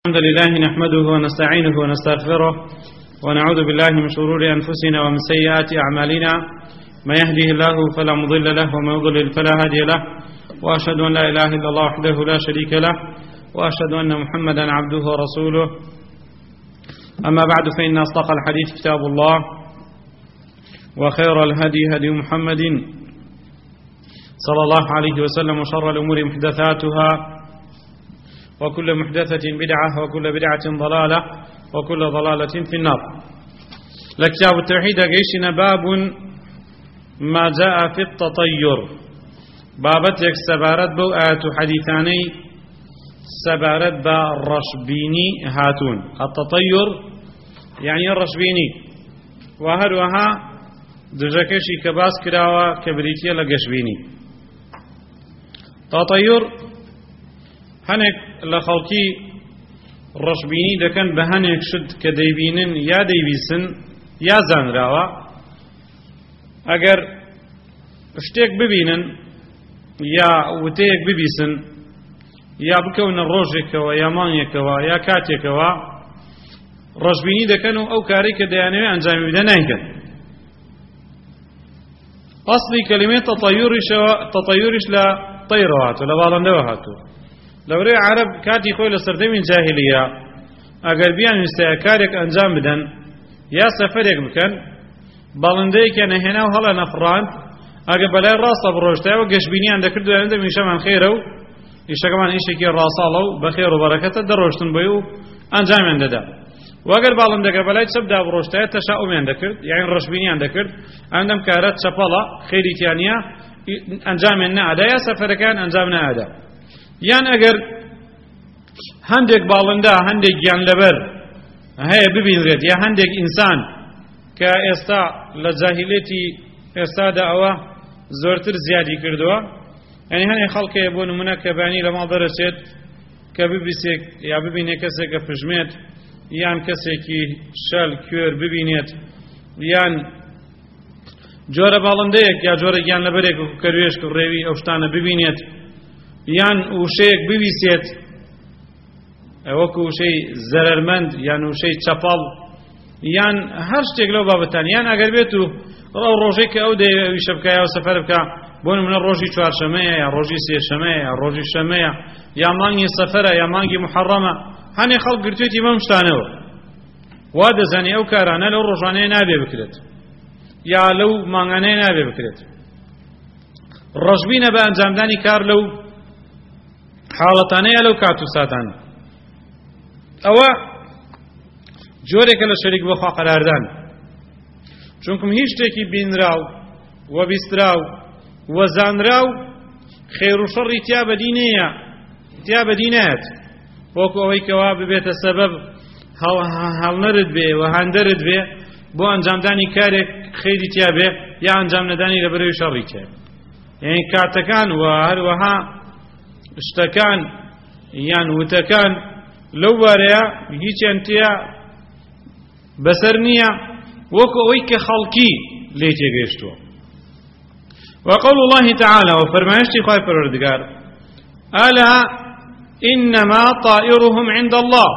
الحمد لله نحمده ونستعينه ونستغفره ونعوذ بالله من شرور أنفسنا ومن سيئات أعمالنا ما يهده الله فلا مضل له وما يضلل فلا هادي له وأشهد أن لا إله إلا الله وحده لا شريك له وأشهد أن محمدا عبده ورسوله أما بعد فإن أصدق الحديث كتاب الله وخير الهدي هدي محمد صلى الله عليه وسلم وشر الأمور محدثاتها وكل محدثة بدعة وكل بدعة ضلالة وكل ضلالة في النار. لكتاب التوحيد قيشنا باب ما جاء في التطير، بابتك سبارت بو آيات حديثاني سبارت با الرشبيني هاتون. التطير يعني الرشبيني وهروها دجاكشي كباس كراوة كبريتيا لقشبيني. تطير هەنێک لە خەڵکی ڕەشبینی دەکەن بە هەنێک شت کە دەیبینن یا دەیویسن یا زانراوە، ئەگەر شتێک ببینن یا وتەیەک ببیسن یا بکەونە ڕۆژێکەوە یا مانگێکەوە یا کاتێکەوە ڕەشبینی دەکەن و ئەو کارەی کە دەیانەوێت ئەنجامی بدەن نایکەن. ئەسڵی کەلیمەی تەطەیوریش لە طەیرەوە هاتووە، لە باڵندەوە هاتووە. لەورەی عەرەب کاتی خۆی لە سەردەمی جاهیلیە ئەگەر بیانویستە کارێک ئەنجام بدەن یا سەفەرێک بکەن، باڵندەیەکیان نەهێنا و هەڵە نەفڕاند، ئەگەر بەلای ڕاستە بڕۆشتایەوە گەشتبینیان دەکرد و دەیانوت ئیشەمان خێرە و ئیشەکەمان ئیشێکی ڕاستاڵە و بەخێر و بەرەکەتە دەڕۆشتن بۆی و ئەنجامیان دەدا. وەگەر باڵندەکە بەلای چەپدا بڕۆشتایە تەشاؤمیان دەکرد، یعنی ڕەشبینیان دەکرد ئەندەم کارە چەپەڵە خێریتیان نییە ئەنجامیان نەئەدا یا سەفەرەکان ئەنجام نەئەدا. یان ئەگەر هەندێک باڵندە هەندێک گیانلەبەر هەیە ببینرێت یا هەندێک ئینسان کە ئێستا لە جاهیلێتی ئێستادا ئەوە زۆرتر زیادی کردووە، یعنی هەندێک خەڵکەیە بۆ نمونە کە بانی لە ماڵ دەرەچێت کە ببیسێک یا ببینێ کەسێک کە پژمێت یان کەسێکی شەل کوێر ببینێت یان جۆرە باڵندەیەک یا جۆرە گیانلەبەرێک کەروێشک و ڕێوی ئەو شتانە ببینێت یان وشەیەک بویسێت وەکو وشەی زەرەرمەند یان وشەی چەپەڵ یان هەر شتێک لەو بابەتان، یان ئەگەر بێت و ڕۆژێک کە ئەو دەیویشە بکایە و سەفەر بکە بۆ نمونە ڕۆژی چوارشەمەیە یا ڕۆژی سێشەمەیە یا ڕۆژی شەمەیە یا مانگی سەفەرە یا مانگی محەڕەمە، هەنێ خەڵک گرتوێتی بەم شتانەوە وا دەزانێ ئەو کارانە لەو ڕۆژانەیە نابێ بکرێت یا لەو مانگانەیە نابێ بکرێت. ڕەشبینە بە ئەنجامدانی کار لەو حاڵەتانەیە لەو کات و ساتانە. ئەوە جۆرێکە لە شەریک بەخوا قەراردان، چونکم هیچ شتێکی بینراو و بیستراو و زانراو خێر و شەڕی تیا بەدی نایەت، وەکو ئەوەی کەوا ببێتە سەبەب هەڵنەرت بێ و هەندەرت بێ بۆ ئەنجامدانی کارێک خێری تیا بێ یا ئەنجام نەدانی لەبەرەوەی شەڕی تیا. یعنی کاتەکان و هەروەها شتەکان یان وتەکان لەو بارەیە هیچیان تیا بەسەر نییە وەکو ئەوەی کە خەڵکی لێ تێگەیشتووە. وقول الله تعالى وفرمایشتی خوای پەروەردگار ألا إنما طائرهم عند الله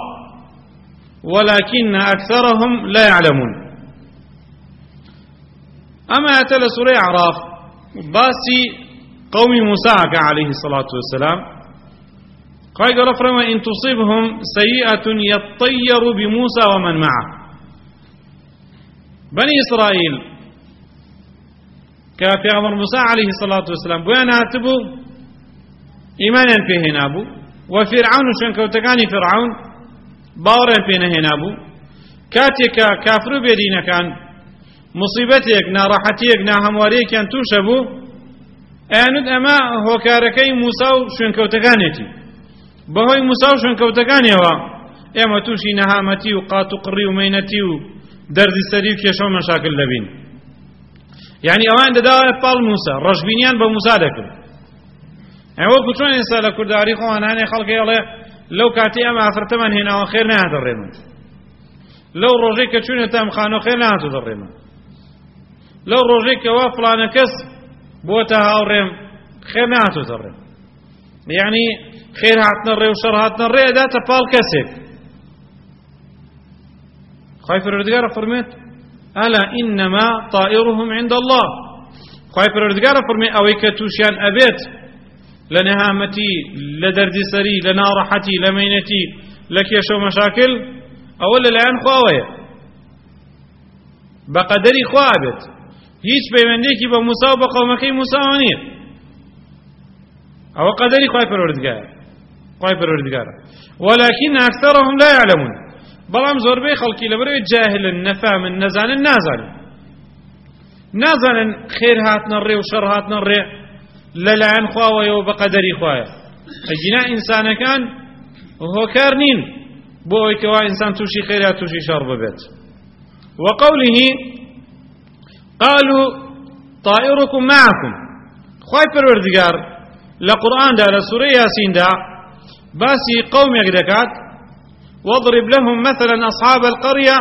ولكن أكثرهم لا يعلمون. أما أتى سورة أعراف باسي قوم موسى عليه الصلاة والسلام قال رفرما إن تصيبهم سيئة يطير بموسى ومن معه. بني إسرائيل كافي أمر موسى عليه الصلاة والسلام بيانا هاتبو إيمانا فيه نابو وفرعون شنكوتكاني فرعون باورا فيه نابو كاتيك كافر بيدين كان مصيبتك ناراحتيك ناهمواريك كان توشبو ئەیانوت ئەمە هۆکارەکەی موسا و شوێنکەوتەکانێتی، بەهۆی موسا و شوێنکەوتەکانیەوە ئێمە تووشی نەهامەتی و قات و قڕی و مەینەتی و دەردی سەری و کێشە و مەشاکل دەبین. یعنی ئەوان دەداوە پاڵ موسا، ڕەشبینیان بە موسا دەکرد. وەکو چۆن ئێستا لە کورداری خۆمان هەنێ خەڵکی ئەڵێ لەو کاتی ئەمە ئافرەتەمان هێناوە خێر نەهاتە ڕێمان، لەو ڕۆژەی کە چوونەتە ئەم خانۆ خێر نەهاتووە ڕێمان، لەو ڕۆژەی کەوا فڵانە کەس بۆتە هاوڕێم خێر نەهاتووە ڕێم. یعنی خێر هاتنە ڕێ و شەڕ هاتنە ڕێ داتە پاڵ کەسێک خی پەروەردگار فەرمێت ئەلا ئینەما طائرهم عند الله خی پەروەردگار فەرمێ ئەوەی کە تووشیان ئەبێت لە نەهامەتی لە دەردیسەری لە ناڕەحەتی لە مەینەتی لە کێشە و مەشاکل ئەوە لەلایەن خواوەیە بە قەدەری خوا بێت هیچ پەیوەندێکی بە موسا و بە قەومەکەی موساوە نییە ئەوە قەدەری خی پەروەردگارە ولكن أكثرهم لا يعلمون بەڵام زۆربەی خەڵکی لەبەرەوەی جاهلن نەفامن نەزانن نازانن خێر هاتنە ڕێ و شەڕ هاتنە ڕێ لەلایەن خواوەیەوە بە قەدەری خوایە ئەگینا ئینسانەکان هۆکار نین بۆ ئەوەی کەوا ئینسان تووشی خێر یا تووشی شەڕ ببێت وقوله قالوا طائركم معكم خوای پەروەردگار لە قورئاندا لە سوورەی یاسیندا باسی قەومێک دەکات واضرب لهم مثلا أصحاب القرية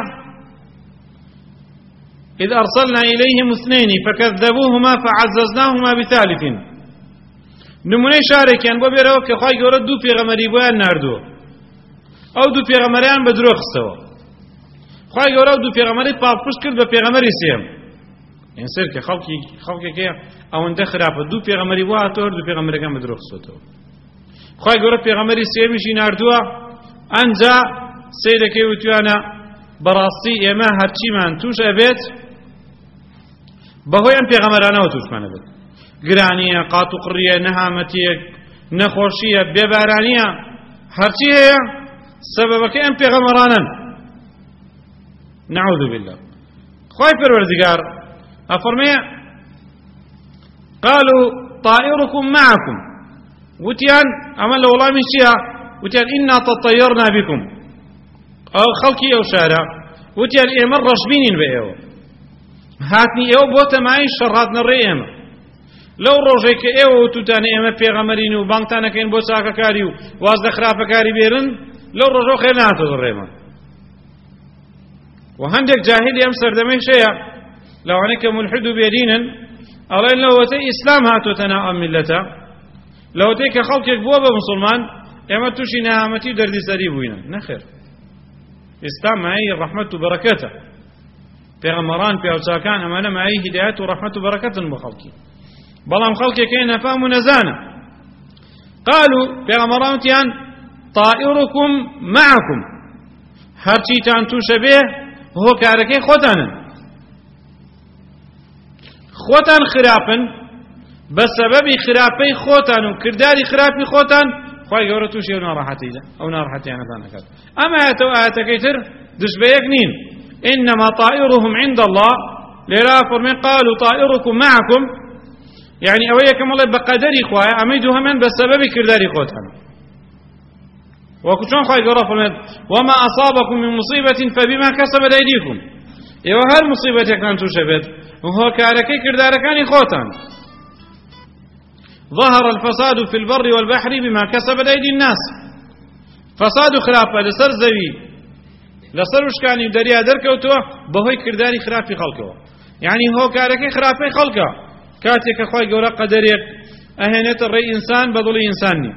إذ أرسلنا إليهم اثنين فكذبوهما فعززناهما بثالث نمونەی شارێکیان بۆ بێرەوە کە خوای گەورە دوو پێغەمبەری بۆیان ناردووە ئەو دوو پێغەمبەریان بە درۆ خستەوە خوای گەورە دوو پێغەمبەری پاڵپشت کرد بە پێغەمبەری سێم این سر کە خەڵکێکەیە ئەوەندە خراپە دوو پێغەمبەری بۆ هاتەوە دوو پێغەمبەرەکان بە درۆ خستەوە خوای گەورە پێغەمبەری سێمیشی ناردووە ئەنجا سەیرەکەی وتوانە بەڕاستی ئێمە هەرچیمان توش ئەبێت بەهۆی ئەم پێغەمبەرانەوە توشمان ئەبێت گرانیە قات و قڕیە نەهامەتیەک نەخۆشیە بێبارانیە هەرچی هەیە سەبەبەکەی ئەم پێغەمبەرانن نەعوذ بالله خوای پەروەردگار ئەفەرمێ قالوا طائركم معكم وتيان ئەمە لە وەڵامی چییە وتيان إنا تطيرنا بكم ئەو خەڵکی ئەو شارە وتيان ئێمە ڕەشبینین بە ئێوە هاتنی ئێوە بۆ تەمای شەڕهاتنە ڕێ ئێمە لەو ڕۆژەی کە ئێوە وتوتانە ئێمە پێغەمبەرین و بانگتانەکەین بۆ چاکەکاری و وازدە خراپەکاری بێرن لەو ڕۆژەوە خێر نهاتۆ ڕێمان و هەندێک جاهیلی ئەم سەردەمەی شەیە لەوانەی کە مولحد و بێدینن ئەڵێن لەوەتەی ئیسلام هاتۆتە ناو ئەم میللەتە لەوەتەی کە خەڵکێک بووە بە موسڵمان ئێمە تووشی نەهامەتی و دەردیسەری بووینە نەخێر ئیسلام مایەی ڕەحمەت و بەرەکەتە پێغەمبەران پیاوچاکان ئەمانە مایەی هیدایەت و ڕەحمەت و بەرەکەتن بۆ خەڵکی بەڵام خەڵکێکەیە نەفام و نەزانە قالوا پێغەمبەران وتیان طائركم معكم هەرچیتان تووشە بێ هۆکارەکەی خۆتانن خۆتان خراپن بە سەبەبی خراپەی خۆتان و کرداری خراپی خۆتان خوای گەورە تووشی ئەو ناڕەحەتیانەتان دەکات ئەم ئاەتەوە ئاەتەکەی تر دژبەیەک نین إنما طائرهم عند الله لێرا فەرمێ قالوا طائركم معكم يعني أويا كما الله بقدري خوايا أميدو همان بسبب كرداري خوتان وكشون خواهي قرأ فرمت وما أصابكم من مصيبة فبما كسبت أيديكم إيوه هل مصيبة كان تشبت وهو كاركي كرداركاني خوتان ظهر الفساد في البر والبحر بما كسبت أيدي الناس فساد خلافة لسر زوي لسر وشكاني دريا دركوتوه بهوي كرداري خلافي خلقه يعني هو كاركي خلافي خلقه كاتێک خوای گەورە قەدەرێک ئەهێنێتە ڕێی ئینسان بە دڵی ئینسانی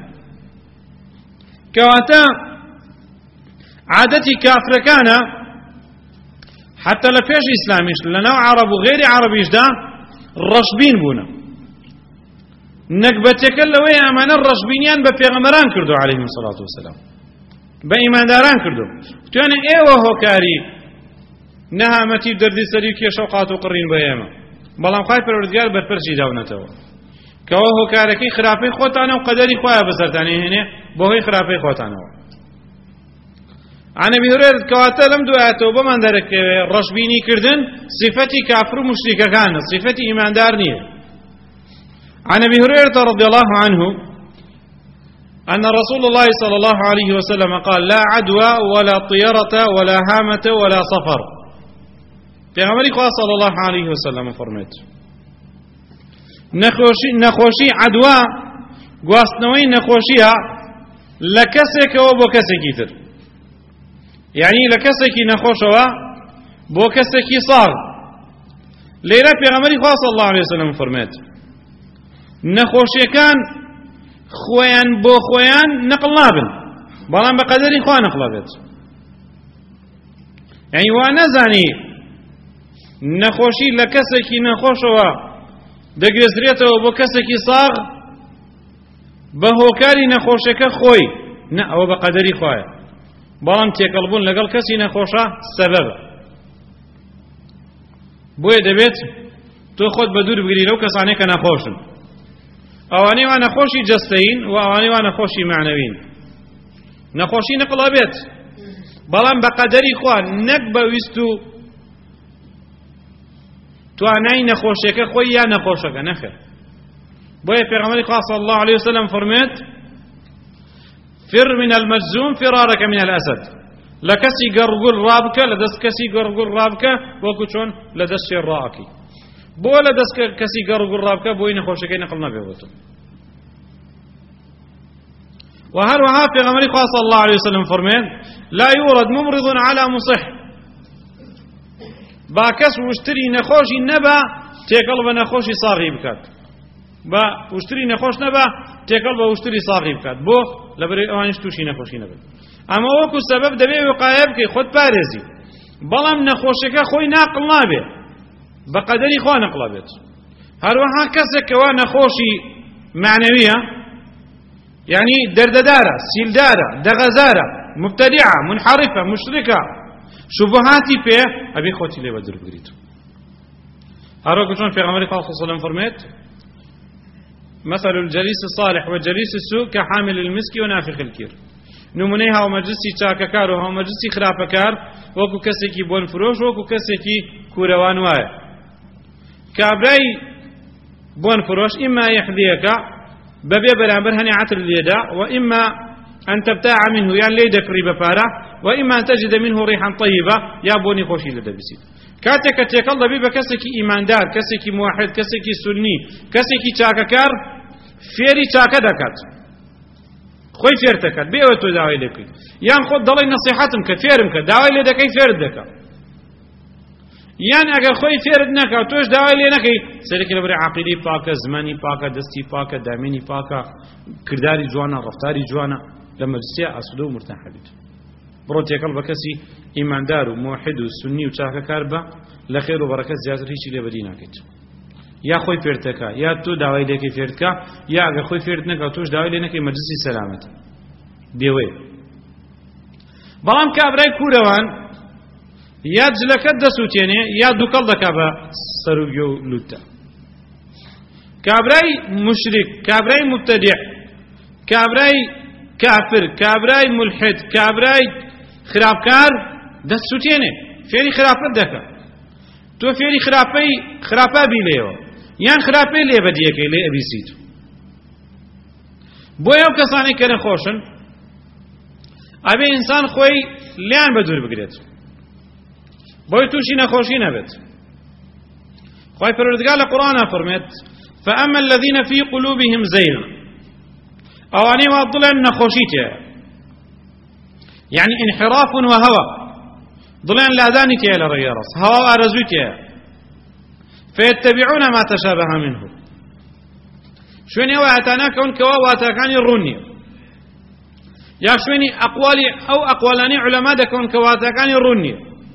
کەواتە عادەتی کافرەکانە حتى لە پێش ئیسلامیش لەناو عەرەب و غێری عەرەبیشدا ڕەشبین بوونە نەکبەتەکە لەوەی ئەمانە ڕەشبینیان بە پێغەمبەران کردو عەلەیهیمو سەڵات وەسەلام بە ئیمانداران کردو توانێ ئێوە هۆکاری نەهامەتی و دەردیسەری و کێشە و قات و قڕین بە ئێمە بەڵام خوای پەروەردگار بەرپرسی داونەتەوە کەەوە هۆکارەکەی خراپەی خۆتانە و قەدەری خۆیان بەسەرتانی هێنێ بەهۆی خراپەی خۆتانەوە عن أبي هريرة كواتە لەم دوو ئاەتەوە بۆمان دەرەکەوێ ڕەشبینی کردن صفەتی کافر و مشریکەکانە صفەتی ئیماندار نییە عن أبي هريرة رضي الله عنه أن رسول الله صلى الله عليه وسلم قال لا عدوى ولا طيرة ولا هامة ولا صفر پیغمبری خواه صلی الله علیه وسلم فرمید نەخۆشی عەدوا گواستنەوەی نەخۆشیە لە کەسێکەوە بۆ کەسێکی تر یعنی لە کەسێکی نەخۆشەوە بۆ کەسێکی ساڵ لێرە پێغەمبەری خوا صلی الله علیه وسلم فرمید نەخۆشیەکان خۆیان بۆ خۆیان نەقڵ نابن بەڵام بە قەدەری خوا نەقڵە بێت يعني وانزاني نەخۆشی لە کەسێکی نەخۆشەوە دەگرێترێتەوە بۆ کەسێکی ساغ بە هۆکاری نەخۆشەکە خۆی نە ئەوە بە قەدەری خوایە بەڵام تێکەڵبوون لەگەڵ کەسی نەخۆشە سەبەبە بۆیە دەبێت تۆ خۆت بە دوور بگری لەو کەسانەی کە نەخۆشن ئەوانەی وا نەخۆشی جەستەین و ئەوانەی وا نەخۆشی معنەوین نەخۆشی نەقڵە بێت بەڵام بە قەدەری خوا نەک بە ویست و توانای نەخۆشیەکە خۆی یا نەخۆشەکە نەخێر بۆیە پێغەمبەری خوا صلی الله عليه وسلم فەرمێت فر من المجزوم فرارك من الأسد لكسي قرقل رابك لدست كسي قرقل رابك وكو چون لدست شير راكي بو لدست كسي قرقل رابك بوين خوشكي نقلنا بيوتو وهروها في غمر صلى الله عليه وسلم فرمين لا يورد ممرض على مصح باكس واشتري نخوشي نبا تيقلب نخوشي صاغي بكات با واشتري نخوش نبا تيقلب واشتري صاغي بكات بو لبري اوانش توشي نخوشي نبا اما وكو سبب دبي وقايب كي خود بارزي بلام نخوشك خوي ناقل نابي بقدري خو نقل بيت هروها كسك وا نخوشي معنويه يعني درددارة سيلدارة دغزارة مبتدعة منحرفة مشركة شبهاتي فيه أبي خوتي لي بدر بقريتو هروك شلون في غمر الله صلى الله عليه وسلم فرميت مثل الجليس الصالح والجليس السوء كحامل المسك ونافخ الكير نمونيها ومجلسي تاككار ومجلسي خرافكار وكو كسيكي بون فروش وكو كسيكي كوروان واي كابراي بون فروش إما يحذيك ببي برامبر هني عطر اليداء وإما أن تبتاع منه يعني ليدك ريبة فارة وإما أن تجد منه ريحا طيبة يا بوني خوشي لدبسي كاتك تيكال بيبا كسكي إيمان دار كسكي موحد كسكي سني كسكي تاككار فيري تاكا دكات خوي فيرتكات بيوتو داوي لكي يان خود ضلي نصيحتم كفيرم كداوي لدكي فيرد دكا يعني اگر خوي فيرد نكا توش داوي لي نكي سيرك لبري عقيدي باكا زماني باكا دستي باكا داميني باكا كرداري جوانا رفتاري جوانا لما جسيا أصدو مرتاح بيت برو تيكال بكسي إيمان دار وموحد وسني وشاكا كاربا لخير وبركات زيادة ريشي لبدينا كيت يا خوي فيرتكا يا تو داوي لكي فيرتكا يا اگر خوي فيرد نكا توش داوي لي نكي مجلسي سلامت بيوي بلام كابراي كوروان يا جلكت دسوتيني يا دوكال دكابا سروجو لوتا كابراي مشرك كابراي مبتدع كابراي كافر كابراي ملحد كابراي خرابكار دسوتيني فيري خرافت دكا تو فيري خرافا بيليو يان خرافي لي بديكي لي ابي سيتو بويا كساني كان خوشن ابي انسان خوي ليان بدور بگريت بوي توشي نخوشي نبت خوي پروردگار القرآن فرمت فأما الذين في قلوبهم زيغ اواني وضلن نخوشيته يعني انحراف وهوى ضلن لادانك الى ريرس هوا ارزوته فيتبعون ما تشابه منه شوني واتانا كون كوا واتاكاني الروني يا شوني اقوالي او اقوالاني علماء كون كواتاكاني الروني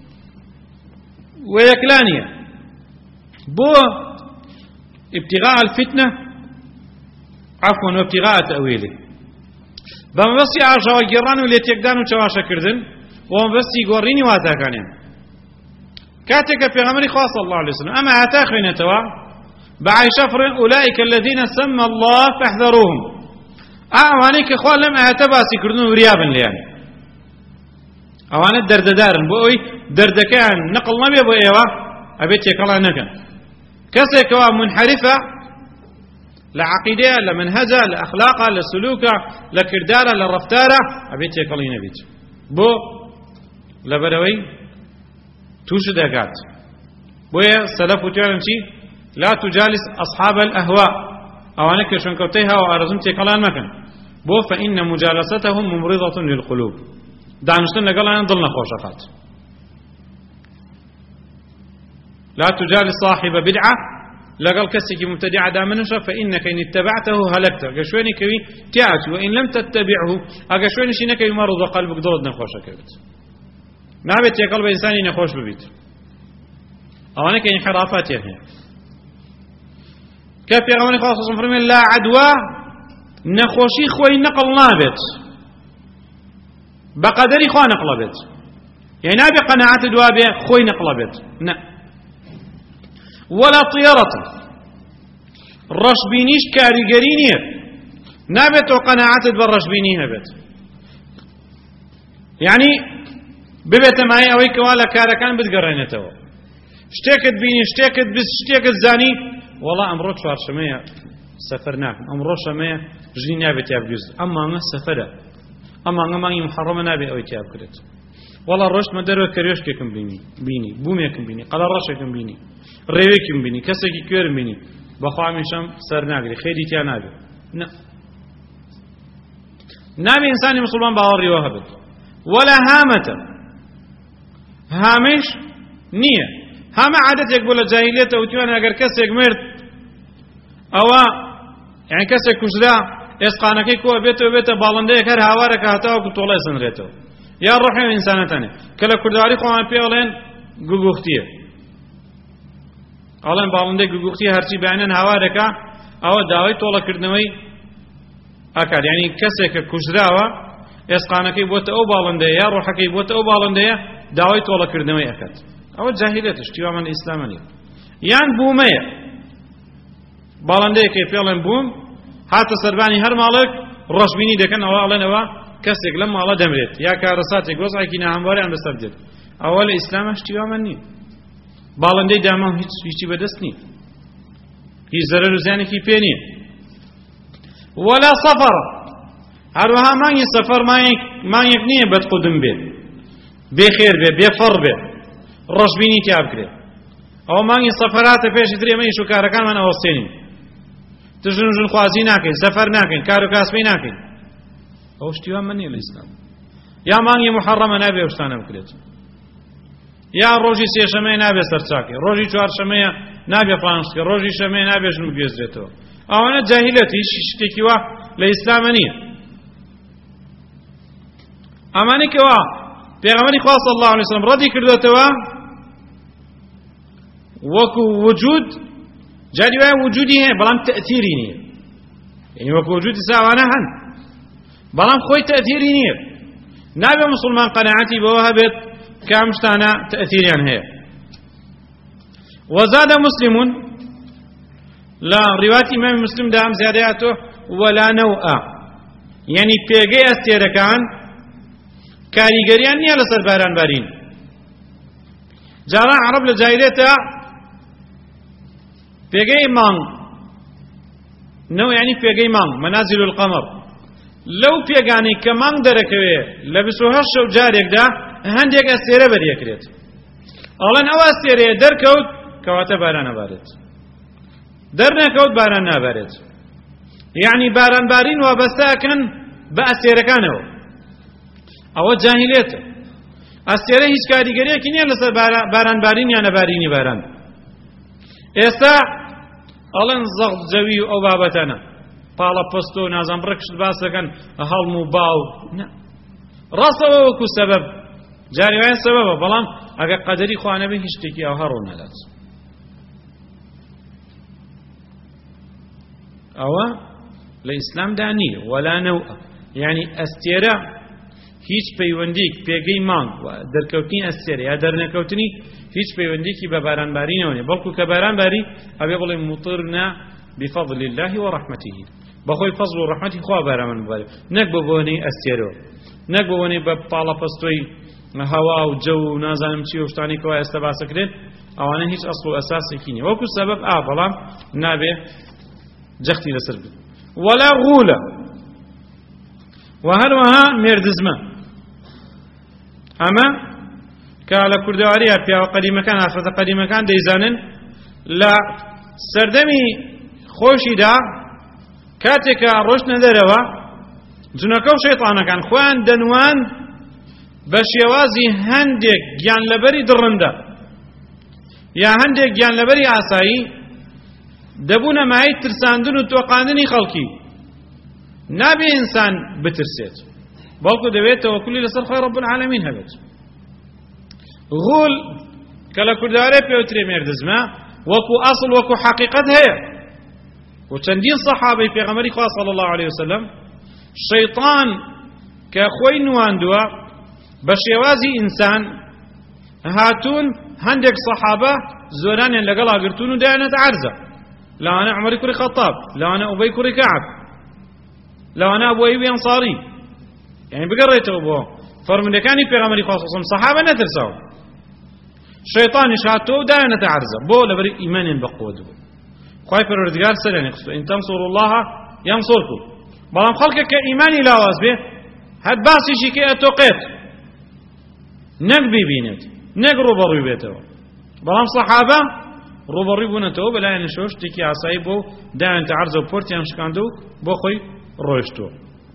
ويكلانية بو ابتغاء الفتنة عفوا وابتغاء تأويله بما بس عاشا وجيران ولي تيقدان وشواشا كردن وهم بس يقوريني واتاكانيا كاتك في غمري خاص الله عليه وسلم أما هتاخين توا بعيشة فرن أولئك الذين سمى الله فاحذروهم أعوانيك إخوان لم أهتباسي كردون وريابا ليان أوانا درددارن بوي دردكان نقل نبي بو إيوه أبيت يكلا نكن كسيكوا منحرفة لعقيدة لمنهجة لأخلاقة لسلوكة لكردارة لرفتارة أبيت يكلا نبيت بو لبروي توش دقات بويا سلف وتعلم شي لا تجالس أصحاب الأهواء أوانا كشون كوتيها وأرزم تكلا نكن بو فإن مجالستهم ممرضة للقلوب دانشتن لقال أنا ضلنا خوشقات لا تجالس صاحب بدعة لقال كسك مبتدعة دامنشا فإنك إن اتبعته هلكت قشويني كوي تعت وإن لم تتبعه أقشويني شينك يمرض قلبك ضرد نخوشك نابێت تێکەڵ بە ئینسانی نەخۆش ببیت ئەوانە کە انحرافاتیان هەیە کە پێغەمبەری خوا صلی الله علیه و سلم فەرمێ لا عدوا نەخۆشی خۆی نەقڵ نابێت بە قەدەری خوا نەقڵە بێت یعنی نابێ قەناعەت دوا بێ خۆی نەقڵە بێت نە ولا طیەرەت ڕەشبینیش کاریگەری نییە نابێت تۆ قەناعەتت بە ڕەشبینی هەبێت یعنی ببێتە مای ئەوەی کەوا لە کارەکان بتگەڕێنێتەوە شتێکت بینی شتێکت بست شتێکت زانی وەڵا ئەمڕۆ چوارشەمەیە سەفەر ناکەم ئەمڕۆ شەمەیە ژنی نابێت یا بگوێزێت ئەم مانگە سەفەرە ئەم مانگە مانگی محەڕەمە نابێت ئەوەی تیا بکرێت وەڵا ڕۆشتمە دەرەوە کەروێشکێکم بینی بوومێکم بینی قەڵە ڕەشێکم بینی ڕێوێکم بینی کەسێکی کوێرم بینی بەخوا هەمیشەم سەر ناگری خێری تیا نابێت نابێ ئینسانی موسڵمان باوەڕیەوە هەبێت ولا هامەتە هامش نییە هامە عادەتێک بۆ لە جاهیلیەتە وتیوان ئەگەر کەسێک مرد ئەوە یعنی کەسێک کوژرا ئێسقانەکەی کۆ بێتە باڵندەیەک هەر هاوارێکە هەتاوەکو تۆڵەی سنرێتەوە یا ڕۆحێ ئینسانەتەنێ کە لە کوردواری خۆمان پێڵێن گوگوختیە ئەڵێن باڵندەی گوگوختی هەرچی بەیانەن هاوارێکە ئەوە داوای تۆڵەکردنەوەی ئەکات یعنی کەسێکە کوژراوە ئێسقانەکەی بۆتە ئەو باڵندەیە یا ڕۆحەکەی بۆتە ئەو باڵندەیە داوای تۆڵەکردنەوەی ئەکات ئەوە جاهیلیەتە شتیوامە لە ئیسلامە نیە یان بوومەیە باڵندەیەکەی پێڵێن بووم هاتە سەربانی هەر ماڵێک ڕەشبینی دەکەن ئەوە ئەڵێنەوە کەسێک لەم ماڵە دەمرێت یا کارەساتێک گۆزێکی ناهەمواریان بەسەر دێت ئەوە لە ئیسلامە شتیوامە نیە باڵندەی داما هیچی بەدەست نییە هیچ زەرەر و زیانێکی پێ نییە ولا سەفەر هەروەها مانگی سەفەر مانگێک نییە بەدقودم بێت بێخێر بێ بێفەڕ بێ ڕەشبینی تیا بکرێت ئەوە مانگی سەفەراتە پێشی تر ئێمە ئیش و کارەکانمان ئەوەستێنین تژن و ژنخوازی ناکەین سەفەر ناکەین کار و کاسبی ناکەین ئەو شتیوان نییە لە ئیسلام یا مانگی محەڕەمە نابێ ئەو شتانە بکرێت یا ڕۆژی سێشەمەیە نابێ سەرچاکێ ڕۆژی چوارشەمەیە نابێ فلانشتکە ڕۆژی شەمەیە نابێ ژن بگوێزرێتەوە ئەوانە جاهیلەتی شتێکی وا لە ئیسلامە نییە ئەمانەی کەوا پێغەمبەری خوا صلی الله علیه و سلم ڕەدی کردوێتەوە وەکو وجود جاری وایە وجودی هەیە بەڵام تەئثیری نییە یعنی وەکو وجودی ساوانە هەن بەڵام خۆی تەئثیری نییە نابێ موسڵمان قەناعەتی بەوە هەبێت کە ئەم شتانە تەئثیریان هەیە وزاد مسلم لا رواية إمام مسلم دام زياداته ولا نوء يعني بيجي أستيركان كاريجريان نيا لسر باران بارين جارا عرب لجاهليته بيجي مان نو يعني بيجي مان منازل القمر لو بيجاني كمان دركوي لبسوها الشو جاريك ده هنديك أستيرة بريكريت أولن أو أستيرة دركوت كواتا باران بارد دەرنەکەوت باران نابارێت یعنی باران بارین وابەستەکەن بە ئەستێرەکانەوە ئەوە جاهیلێتە ئەستێرە هیچ کاریگەریەکی نییە لەسەر باران بارین یان نەبارینی باران ئێستا ئەڵێن زەغد جەوی و ئەو بابەتانە پاڵە پەست و نازانم ڕکشت باسەکەن هەڵم و باو ڕاستەوە وەکو سەبەب جاری وایە سەبەبە بەڵام ئەگەر قەدەری خوا نەبێ هیچ شتێکی ئەو هەڕوو نەدات ئەوە لە ئیسلامدا نییە ولا نەوء یعنی ئەستێرە هیچ پەیوەندیک پێگەی مانگ دەرکەوتنی ئەستێرە یا دەرنەکەوتنی هیچ پەیوەندیکی بە بارانبارینەوە نیە بەڵکو کە بارانباری ئەوێ بڵێ مطرنا بفضل الله ورحمته بەخۆی فەزل و ڕەحمەتی خوا بارانمان ببارێت نەک بە بۆنەی ئەستێرەوە نەک بە بۆنەی بە پاڵە پەستۆی هەوا و جەو و نازانم چی و شتانی کەوا ئێستا باسەکرێن ئەوانە هیچ ئەسڵ و ئەساسێکی نییە وەکو سەبەب بەڵام نابێ جختي لسر بي ولا غولة وهروها مردزمة أما كالا كردواريها في قديمة كان أفراد قديمة كان ديزانن لا سردمي خوشي دا كاتكا روشنا دروا جنكو شيطانا كان خوان دنوان بشيوازي هندك جان لبري درندا يا هندك جان لبري عصاي دەبوونە مای ترساندن و تۆقاندنی خەڵکی نابێ ئینسان بترسێت بەڵکو دەوێتەوە کولی لەسەر خۆی ڕەب العالەمین هەبێت غول کە لە کوردارێ پێوترێ مێردزمە وەکو ئەسڵ وەکو حەقیقەت هەیە و چەندین سەحابەی پێغەمبەری خوا صلی الله عليه وسلم شەیطان کە خۆی نواندووە بە شێوازی ئینسان هاتوون هەندێک سەحابە زۆرانیان لەگەڵ ئاگرتوون و دایانەتە عەرزە لەوانە عومەری کوڕی خەتاب لەوانە ئوبەی کوڕی کەعب لەوانە ئەبو ئەیوب ئەنساری یعنی بگەڕێتەوە بۆ فەرمودەکانی پێغەمبەری خوا صلی الله عليه وسلم سەحابە نەترساو شەیطانیش هاتووە و دایانەتە عەرزە بۆ لەبەر ئیمانیان بەقووەت بوو خوای پەروەردگار سەریانی خستووە ئین تەنسوروا الله یەنسوورکم بەڵام خەڵکێک کە ئیمانی لاواز بێ هەر باسیشی کە ئەتۆقێت نەک بیبینێت نەک ڕوبەڕووی بێتەوە بەڵام سەحابە ڕوبەڕووی بوونەتەوە بەلایەنیشەوە شتێکی ئاسایی بۆ دایانەتە عەرزە و پۆرتیان شکاندە و بۆ خۆی ڕۆیشتووە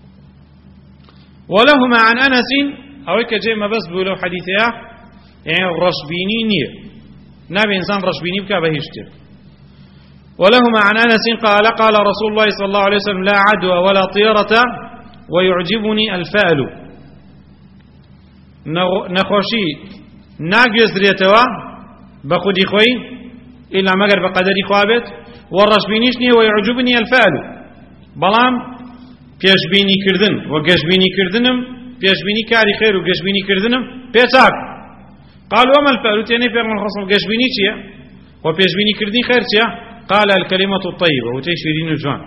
ولهما عن أنس أو كجيم بس بولو حديثها يعني رشبيني نية نبي إنسان رشبيني بكا بهيشتر ولهما عن أنس قال قال رسول الله صلى الله عليه وسلم لا عدوى ولا طيرة ويعجبني الفأل نخوشي ناقز ريتوا بخدي خوي إلا مقر بقدري خوابت والرشبينيش نية ويعجبني الفأل بلام پێشبینی کردن و گەشبینی کردنم پێشبینی کاری خێر و گەشبینی کردنم پێچاک قال وما الفأل تێنێ پێغەمبەر خۆسم گەشبینی چییە و پێشبینی کردنی خێر چییە قال الكلمة الطيبة وتەی شیرین و جوان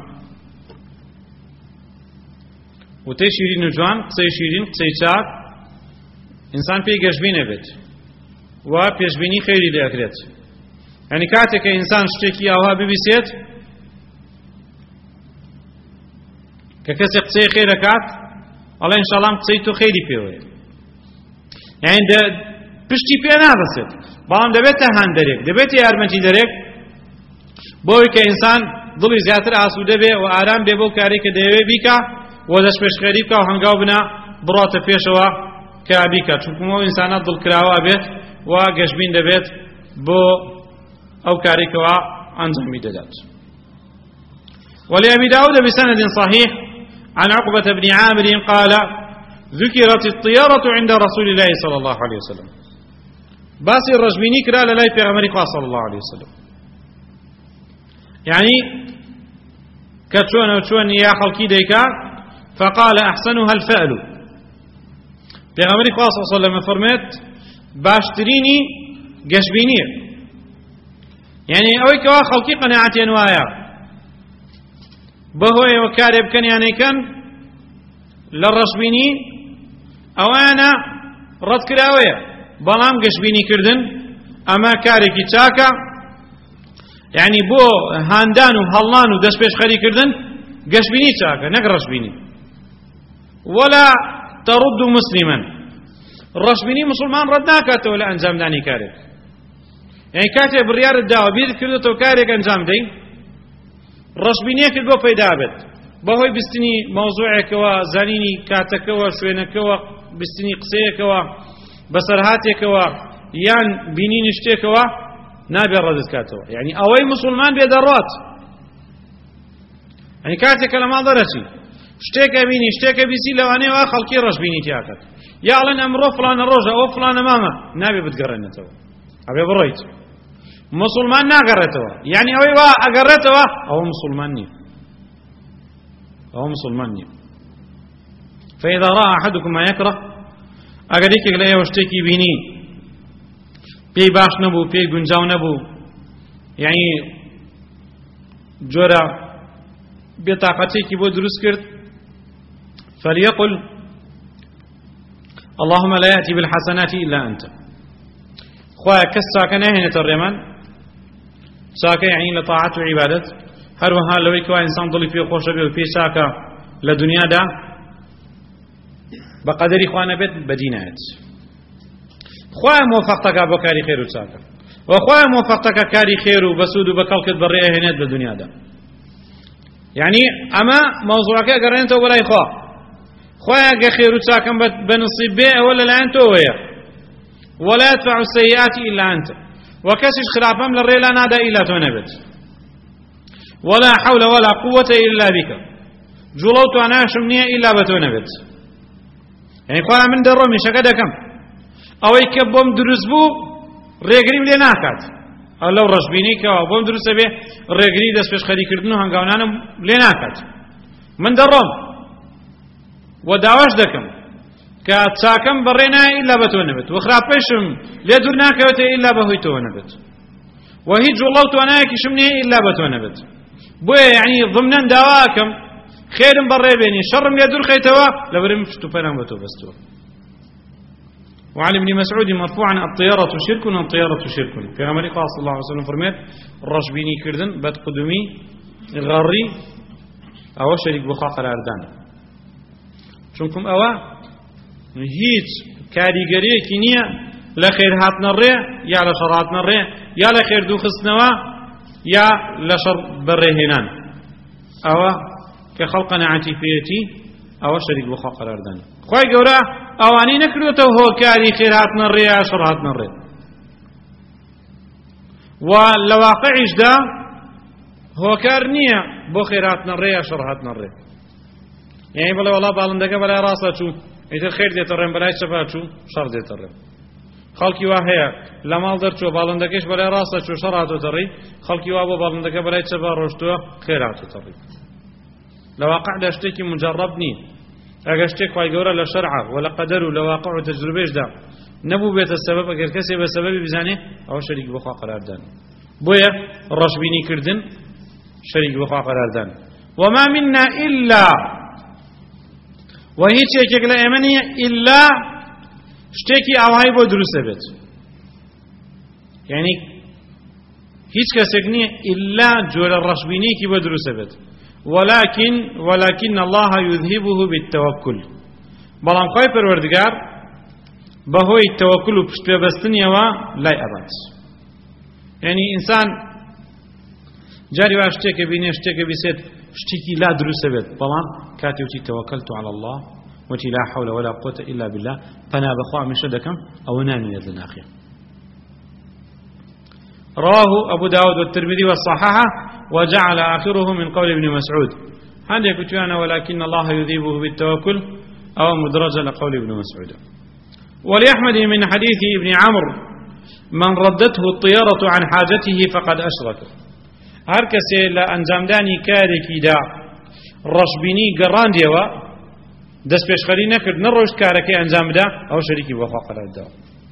وتەی شیرین و جوان قسەی شیرین قسەی چاک ئینسان پێی گەشبینە بێت و پێشبینی خێری لێ ئەکرێت یعنی کاتێک کە ئینسان شتێکی ئاوا ببیسێت کە کەسێک قسەی خێر دەکات ئەڵێ ئینشاڵڵا قسەی تۆ خێری پێوەیە یعنی پشتی پێ نادەسێت بەڵام دەبێتە هەندەرێک دەبێتە یارمەتی دەرێک بۆی کە ئینسان دڵی زیاتر ئاسوودە بێ و ئارام بێ بۆ کارێک کە دەیەوێ بیکا و دەست پێشخێری بکە و هەنگاو بنا بڕاتە پێشەوە کە بیکات چونکە ئەو ئینسانە دڵکراوە بێت و گەشبین دەبێت بۆ ئەو کارێکەوە ئەنجامی دەدات ولأبي داود بسند صحيح عن عقبة بن عامر قال ذكرت الطيارة عند رسول الله صلى الله عليه وسلم باسي الرجبيني كرا للاي في أمريكا صلى الله عليه وسلم يعني كتشون وتشون يا خلقي ديكا فقال أحسنها الفأل في أمريكا صلى الله عليه وسلم فرمت باشتريني قشبينية يعني أويك خلقي قناعتي أنوايا بهوي وكاري بكن يعني كان للرشبيني أوانا رد كراوية بلام قشبيني كردن أما كاري كي تاكا يعني بو هاندان وهلان ودس بيش خري كردن قشبيني تاكا نك رشبيني ولا ترد مسلما الرشبيني مسلمان ردناكا ولا أنزام داني كاري يعني كاتب بالريار الدعوة بيد كردتو كاري أنزام دي ڕەشبینیەکت بۆ پەیدا بێت بەهۆی بستنی مەوزوعێکەوە زانینی کاتەکەوە شوێنەکەوە بستنی قسەیەکەوە بەسەرهاتێکەوە یان بینینی شتێکەوە نابێت ڕەدت کاتەوە یعنی ئەوەی مسلمان بێ دەڕات یعنی کاتێکە لە ماڵ دەرەچی شتێکە بینی شتێکە بیسی لەوانەیەوە خەڵکی ڕەشبینی تیاکات یا ئەڵێن ئەمڕۆ فڵانە ڕۆژە ئەوە فڵانە مامە نابێت بتگەڕێنێتەوە ئەبێ بڕۆیت مسلمان ناگەڕێتەوە یعنی ئەوەی وا ئەگەڕێتەوە ئەوە مسلمان نییە ئەوە مسلمان نییە فإذا رأى أحدكم ما يكره ئەگەر یەکێک لە ئێوە شتێکی بینی پێی باش نەبوو پێی گونجاو نەبوو یعنی جۆرە بێتاقەتێکی بۆ دروست کرد فليقل اللهم لا يأتي بالحسنات إلا أنت خواهي كس ساكن هنا الرمان ساكن يعني لطاعة وعبادة هروها لو يكوا إنسان ضل فيه خوش به وفيه ساكا لدنيا دا بقدر إخوانا بيت بدينات خواهي موفقتك أبو كاري خير وساكا وخواهي موفقتك كاري خير وبسود وبكالك برئة هنا بالدنيا دا يعني أما موضوعك قرأنت ولا إخوة خواهي خير وساكا بنصيب به ولا لا أنت ويا ولا يدفع السيئات إلا أنت وكسش خلافهم للريلا نادى إلا تنبت ولا حول ولا قوة إلا بك جلوت أنا شمنية إلا بتنبت يعني قال من درمي شكدكم ئەوەی کە بۆم دروست بوو ڕێگریم لێ ناکات ئەو لەو ڕەشبینی کەەوە بۆم دروستە بێ ڕێگری دەست پێشخەریکردن و هەنگاونانم لێ ناکات من دەڕۆم و داواش دەکەم کە چاکەم بەڕێ نایە ئیلا بە تۆ نەبێت و خراپەشم لێ دوور ناکەوێتە ئیلا بەهۆی تۆ نەبێت و هیچ وڵە و توانایەکیشم نییە ئیلا بە تۆ نەبێت بۆیە یعنی ضمنەن داواکەم خێرم بەڕێ بێنی شەڕم لێ دوور خەیتەوە لەبەرم پشتوپەرام بە تۆ بەستووە. وعن ابن مسعود مرفوعا الطيرة شرك والطيرة شرك في عمر قال صلى الله عليه وسلم فرميت الرجبيني كردن بد قدمي غاري أو شريك بخاق الأردان شنكم أوا هيج كاريجري كينيا لا خير هاتنا الريع يا لا شر هاتنا الريع يا لا خير دو خصنوا يا لا شر برهنان أوا كخلقنا عاطفيتي أو شريك بخاق الأردان خوي جورا ئەوانەی نەکردوێتەوە هۆکاری خێر هاتنە ڕێ یا شەڕ هاتنە ڕێ و لە واقعیشدا هۆکار نییە بۆ خێر هاتنە ڕێ یا شەڕ هاتنە ڕێ یعنی بڵێ وەڵا باڵندەکە بەلای ڕاستە چوو ئیتر خێر دێتە ڕێم بەلای چەپا چوو شەڕ دێتە ڕێ خەڵکی وا هەیە لە ماڵ دەرچووە باڵندەکەش بەلای ڕاستە چوو شەڕ هاتۆتە ڕێ خەڵکی وا بۆ باڵندەکە بەلای چەپا ڕۆشتووە خێر هاتۆتە ڕێ لە واقعدا شتێکی مجەڕەب نییە ئەگەر شتێک خوای گەورە لە شەرعە و لە قەدەر و لە واقع و تەجروبەشدا نەبوو بێتە سەبەب ئەگەر کەسێ بە سەبەبی بزانێ ئەوە شەریک بەخوا قەراردان بۆیە ڕەشبینیکردن شەریک بەخوا قەراردان وما منا إلا و هیچ یەکێک لە ئێمە نییە ئیلا شتێکی ئاوهای بۆ دروستە بێت یعنی هیچ کەسێک نییە ئیلا جۆرە ڕەشبینیەکی بۆ دروستە بێت ولكن الله يذهبه بالتوكل بلان خوي پروردگار بهوي التوكل و پشت بستنيوا لا ابد يعني انسان جاري واشتك بيني اشتك بيسد اشتكي لا دروس بيت بلان كاتيوتي توكلت على الله وتي لا حول ولا قوه الا بالله فانا بخوا من شدكم او ناني للناخيه رواه ابو داود والترمذي والصحاحه وجعل آخره من قول ابن مسعود هذا كتوانا ولكن الله يذيبه بالتوكل أو مدرجة لقول ابن مسعود ولأحمد من حديث ابن عمرو من ردته الطيارة عن حاجته فقد أشرك هركسي لا أنزامداني كاركي دا رشبيني قران ديوا دس بيشخري نكرد نروش كاركي أنزام دا أو شريكي وخاق الدا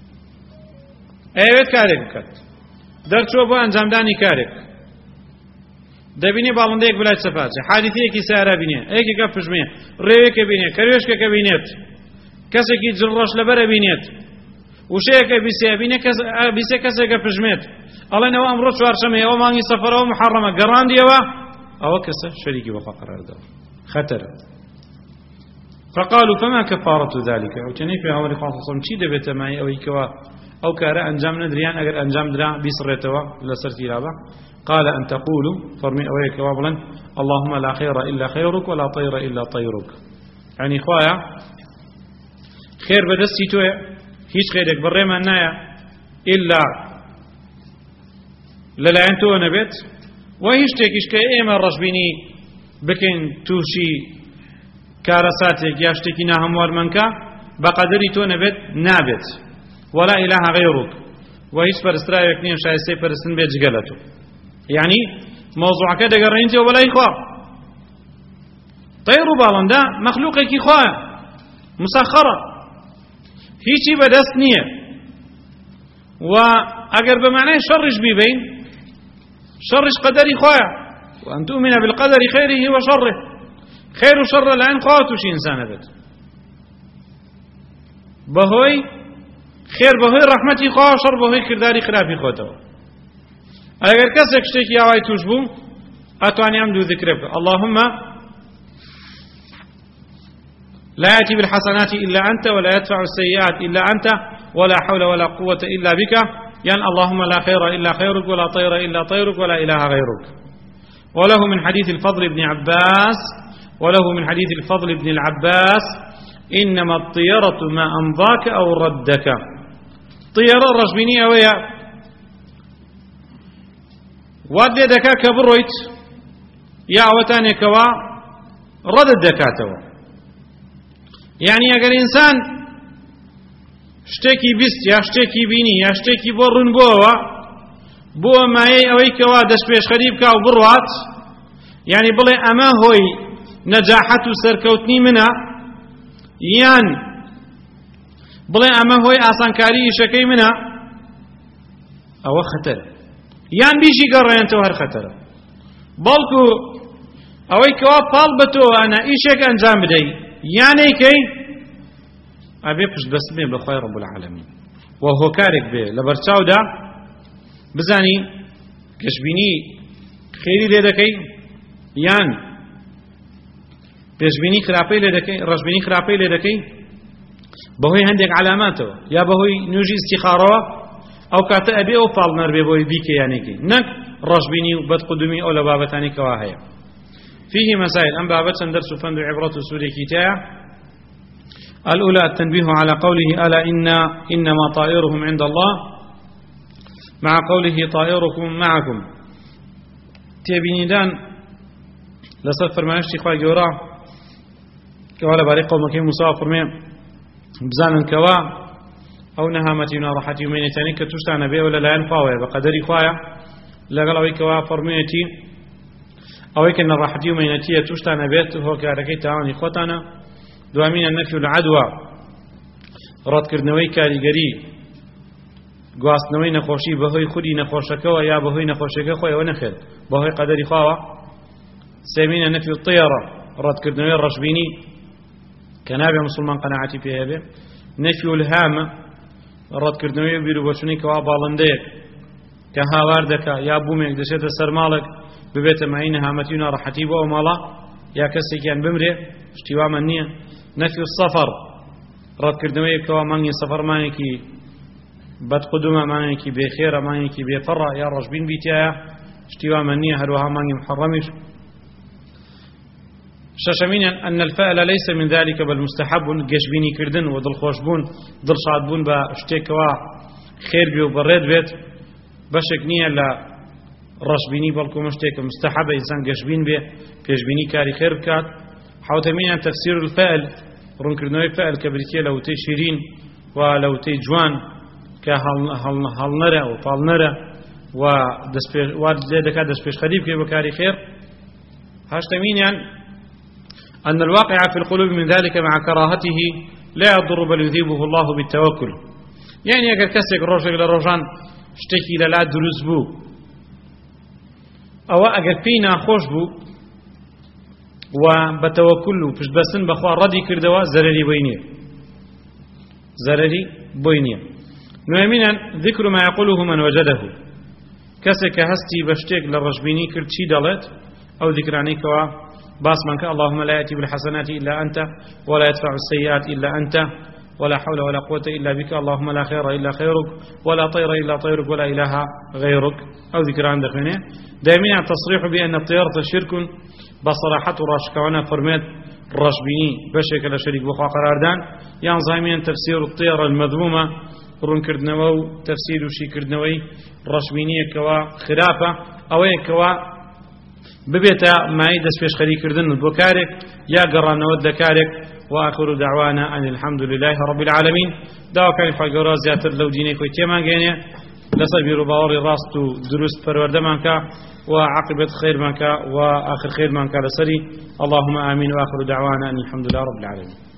أيوة كارك كت درتشو بو أنزامداني كارك دەبینێ باڵندەیەک بلای سەپاچێ حادیثەیەکی سارا بینێ ئەیەکێکە پژمێ ڕێوێکە بینێ کەروێشکەکە بینێت کەسێکی جڕڕەش لەبەرە بینێت وشەیەکە بیسێ کەسێکە پژمێت ئەڵێنەوە ئەمڕۆ چوارشەمە ئەوە مانگی سەفەرەوە محەڕەمە گەڕاندیەوە ئەوە کەسە شەریکی وەخوا قەراردەوە خەتەرە فقالوا فما كفارة ذلك وتني في أول خاصة شيء دبت ما أو يكوا أو كارا أنجام ندريان أجر أنجام درا بيسرتوا لسرتي رابع قال أن تقولوا فرمي أويك وابلا اللهم لا خير إلا خيرك ولا طير إلا طيرك يعني خوايا خير بدستي توي هيش خيرك بري ما نايا إلا للا أنتو نبت وهيش تكيش كأيما الرجبيني بكين توشي كارساتك ياشتكي ناهم ورمنكا بقدري تو نبت نابت ولا إله غيرك وهيش فرسترايك نيم شايستي فرستن بيت جغلتو يعني موضوع كده قرينتي ولا إخوة طير بالندا مخلوقك إخوة مسخرة هيشي بدست نية وأقر بمعنى شرش بيبين شرش قدر إخوة وأن تؤمن بالقدر خيره وشره خير وشر الآن خواتوش إنسان بد بهوي خير بهوي رحمتي خواه شر بهوي كرداري خلافي خوته اگر کەسێک شتێکی ئاوای توش بوو ئەتوانی ئەم دوو ذکرە بکە اللهم لا يأتي بالحسنات إلا أنت ولا يدفع السيئات إلا أنت ولا حول ولا قوة إلا بك يعني اللهم لا خير إلا خيرك ولا طير إلا طيرك ولا إله غيرك وله من حديث الفضل بن عباس إنما الطيرة ما أمضاك أو ردك طيرة رجبينية ويا واد دكا كبرويت يا وتاني كوا رد الدكاتوا يعني اگر انسان شتێکی بیست یا شتێکی بینی یا شتێکی بۆ ڕوون بۆەوە بۆ مایەی ئەوەی کەوا دەست پێشخەری بکا و بڕوات، یعنی بڵێ ئەمە هۆی نەجاحەت و سەرکەوتنی منە، یان بڵێ ئەمە هۆی ئاسانکاری ئیشەکەی منە، ئەوە خەتەرە، یان بیشی گەڕێنێتەوە هەر خەتەرە. بەڵکو ئەوەی کەوا پاڵ بە تۆ ئەنە ئیشێک ئەنجام بدەی یانەیکەی ئەبێ پشت بەست بێ بەخوای ڕەب العالەمین و هۆکارێک بێ لە بەرچاودا بزانی گەشتبینی خێری لێ دەکەی یان پێشبینی خراپەی لێ دەکەی، ڕەشبینی خراپەی لێ دەکەی بەهۆی هەندێک علاماتەوە یا بەهۆی نوێژی استیخارەوە، ئەو کاتە ئەبێ ئەو پاڵنەر بێ بۆی بیکە یانێکی، نەک ڕەشبینی و بەدقودومی ئەو لە بابەتانی کەوا هەیە. فيه مسائل أم بابة درس فند عبرة سورة كتايا. الأولى التنبيه على قوله ألا إنما طائرهم عند الله مع قوله طائركم معكم. تبيني دان لصفر ما نشتي خواهي جورا كوالا باري قومك مسافر مين بزانن كوا أو نهامتي ونراحتي ومينتاني كتوشتانا بيه ولا لا ينفاوه بقدري خوايا لقلوي كوا فرميتي أويك أن الراحتي ومينتي توشتانا بيت هو كاركي تعاني خوتانا. دوامين النفي العدوى رد كردنوي كاريگري گواستنەوەی نەخۆشی بەهۆی خودی نەخۆشەکەوە یا بەهۆی نەخۆشیەکە خۆیەوە نەخێت بەهۆی قەدەری خواوە. سێمینە نەفی الطیرە ڕەتکردنەوەی ڕەشبینی کە نابێ مسلمان قەناعەتی پێ هەبێ. نەفی الهامە ڕەتکردنەوەی بیرۆبەچوونی کەوا باڵندەیەک کە هاوار دەکا یا بوومێک دەچێتە سەر ماڵێک ببێتە مای نەهامەتی و ناڕەحەتی بۆ ئەو ماڵە یا کەسێکیان بمرێ شتیوامە نییە. نەفی السەفەر ڕەتکردنەوەی کەوا مانگی سەفەرمانێکی بەدقودومە مانگێکی بێخێرە مانگێکی بێفەڕە یا ڕەشبین بیتایە شتیوامە نییە هەروەها مانگی محەڕەمیش. شەشەمینە أن الفعل ليس من ذلك بل مستحب گەشبینی کردن و دڵخۆشبوون دڵشادبوون بە شتێکەوە خێر بێ و بەڕێد بێت بەشێک نییە لە ڕەشبینی بەڵکو شتێکە مستحبە ئینسان گەشبین بێ پێشبینی کاری خێر بکات. حوتەمینیان تەفسیر الفعل ڕوونکردنەوەی فعل کە بریتیە لە وتەی شیرین و لە وتەی جوان کە هەڵنەرە و پاڵنەرە و لێ دەکات دەستپێشخەری بکەی بە کاری خێر. هەشتەمینیان أن الواقع في القلوب من ذلك مع كراهته لا يضر بل يذيبه الله بالتوكل. يعني أجر كسك روجك لروجان شتكي للا دروس بو أو أجر فينا خوش بو وبتوكل فش بسن بخوا ردي كردوا زرري بوينية. نؤمنا ذكر ما يقوله من وجده كسك هستي بشتك للرجبيني كرد شي دلت أو ذكراني كوا باس منك اللهم لا يأتي بالحسنات إلا أنت ولا يدفع السيئات إلا أنت ولا حول ولا قوة إلا بك اللهم لا خير إلا خيرك ولا طير إلا طيرك ولا إله غيرك أو ذكران دخلنا. دائما التصريح بأن الطيرة شرك بصراحة راشكوانا فرمات الرشبيني بشكل شريك بخوا قراردان يعني زايمين تفسير الطيرة المذمومة رون كردنوو تفسير وشي كردنوي رشبينية كوا خرافة أو كوا ببيتا معي دس فيش خلي كردن بكارك يا قرانا ودكارك. وآخر دعوانا أن الحمد لله رب العالمين. دعوا كان فقرا زياتر لو دينيك ويتيما جيني لصبر باوري راست دروس فرورد منك وعقبة خير منك وآخر خير منك لسري. اللهم آمين. وآخر دعوانا أن الحمد لله رب العالمين.